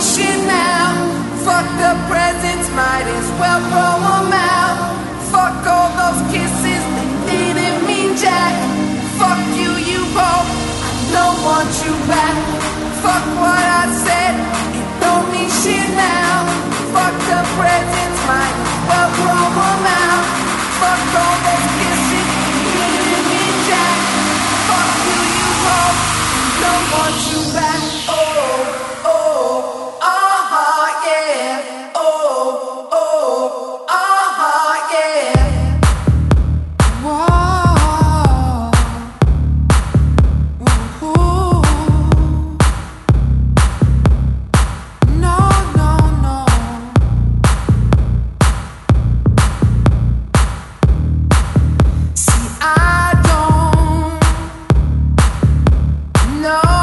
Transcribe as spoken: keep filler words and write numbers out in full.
shit now. Fuck the presents, might as well throw them out. Fuck all those kisses, they didn't mean jack. Fuck you, you hope, I don't want you back. Fuck what I said, it don't mean shit now. Fuck the presents, might as well throw them out. Fuck all those kisses, they didn't mean jack. Fuck you, you hope, I don't want you back. Oh, oh, uh-huh, yeah. Oh, oh, uh-huh, yeah. Whoa, ooh, no, no, no. See, I don't know.